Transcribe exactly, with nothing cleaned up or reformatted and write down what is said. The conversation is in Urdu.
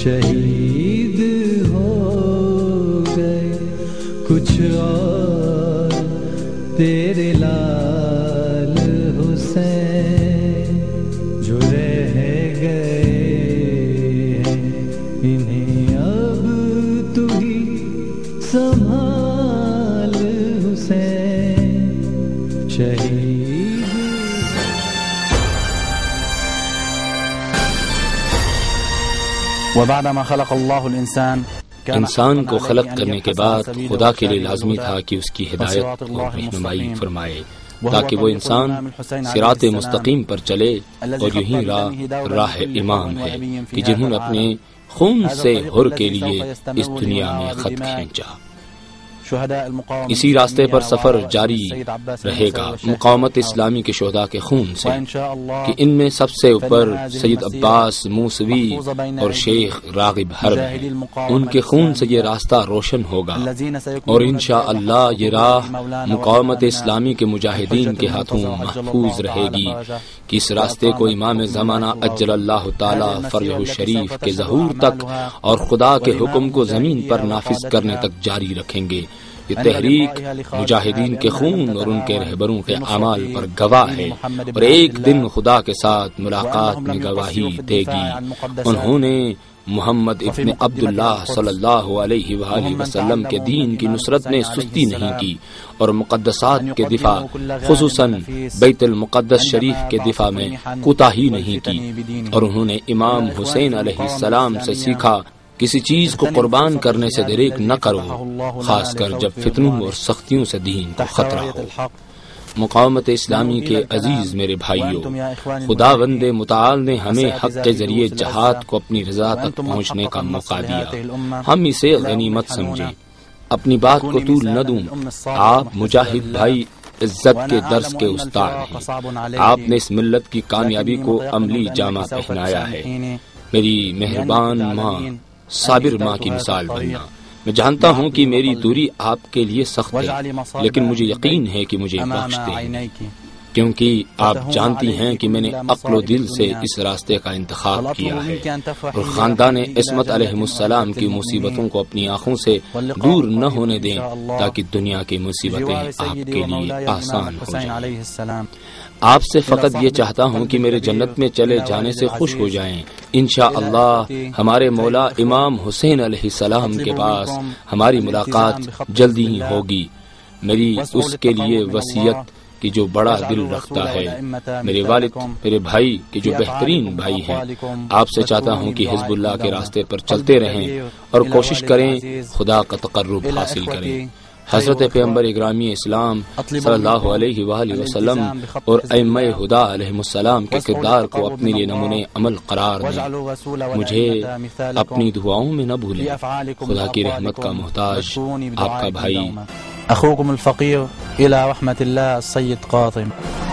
شہید ہو گئے کچھ اور تیرے لال حسین جو رہ گئے ہیں انہیں اب تو ہی سنبھال حسین شہید. وبعدما خلق اللہ الانسان انسان کو خلق کرنے کے بعد خدا کے لیے لازمی تھا کہ اس کی ہدایت اور رہنمائی فرمائے تاکہ وہ انسان صراط مستقیم پر چلے، اور یہی راہ راہ امام ہے کہ جنہوں نے اپنے خون سے حر کے لیے اس دنیا میں خط کھینچا. اسی راستے پر سفر جاری رہے گا مقاومت اسلامی کے شہداء کے خون سے، کہ ان میں سب سے اوپر سید عباس موسوی اور شیخ راغب حرب ہیں. ان کے خون سے یہ راستہ روشن ہوگا، اور انشاءاللہ یہ راہ مقاومت اسلامی کے مجاہدین کے ہاتھوں محفوظ رہے گی، کہ اس راستے کو امام زمانہ اجل اللہ تعالی فرجہ الشریف کے ظہور تک اور خدا کے حکم کو زمین پر نافذ کرنے تک جاری رکھیں گے. یہ تحریک مجاہدین کے خون اور ان کے رہبروں کے اعمال پر گواہ ہے، اور ایک دن خدا کے ساتھ ملاقات میں گواہی دے گی. انہوں نے محمد ابن عبداللہ صلی اللہ علیہ وآلہ وسلم کے دین کی نصرت میں سستی نہیں کی، اور مقدسات کے دفاع خصوصاً بیت المقدس شریف کے دفاع میں کوتاہی نہیں کی. اور انہوں نے امام حسین علیہ السلام سے سیکھا، کسی چیز کو قربان کرنے سے دریغ نہ کرو، خاص کر جب فتنوں اور سختیوں سے دین کو خطرہ ہو. مقاومت اسلامی کے عزیز میرے بھائیوں، خداوند متعال نے ہمیں حق کے ذریعے جہاد کو اپنی رضا تک پہنچنے کا موقع دیا. ہم اسے غنیمت سمجھیں. اپنی بات کو طول نہ دوں، آپ مجاہد بھائی عزت کے درس کے استاد ہیں. آپ نے اس ملت کی کامیابی کو عملی جامہ پہنایا ہے. میری مہربان ماں، صابر ماں کی مثال بننا. میں جانتا ہوں کہ میری دوری آپ کے لیے سخت ہے، لیکن مجھے یقین ہے کہ مجھے بخش دیں، کیونکہ آپ جانتی ہیں کہ میں نے عقل و دل سے اس راستے کا انتخاب کیا ہے، اور خاندان عصمت علیہ السلام کی مصیبتوں کو اپنی آنکھوں سے دور نہ ہونے دیں، تاکہ دنیا کی مصیبتیں آپ کے لیے آسان ہو جائیں. آپ سے فقط یہ چاہتا ہوں کہ میرے جنت میں چلے جانے سے خوش ہو جائیں. انشاءاللہ ہمارے مولا امام حسین علیہ السلام کے پاس ہماری ملاقات جلدی ہی ہوگی. میری اس کے لیے وصیت کہ جو بڑا دل رکھتا ہے، میرے والد، میرے بھائی کہ جو بہترین بھائی ہیں، آپ سے چاہتا ہوں کہ حزب اللہ کے راستے پر چلتے رہیں اور کوشش کریں خدا کا تقرب حاصل کریں. حضرت پیغمبر اکرامی اسلام صلی اللہ علیہ وآلہ وسلم اور ائمہ ہدا علیہ السلام کے کردار کو اپنے لیے نمونے عمل قرار دیں. مجھے اپنی دعاؤں میں نہ بھولیں. خدا کی رحمت کا محتاج آپ کا بھائی اخوکم الفقیر الى رحمت اللہ السید قاطم.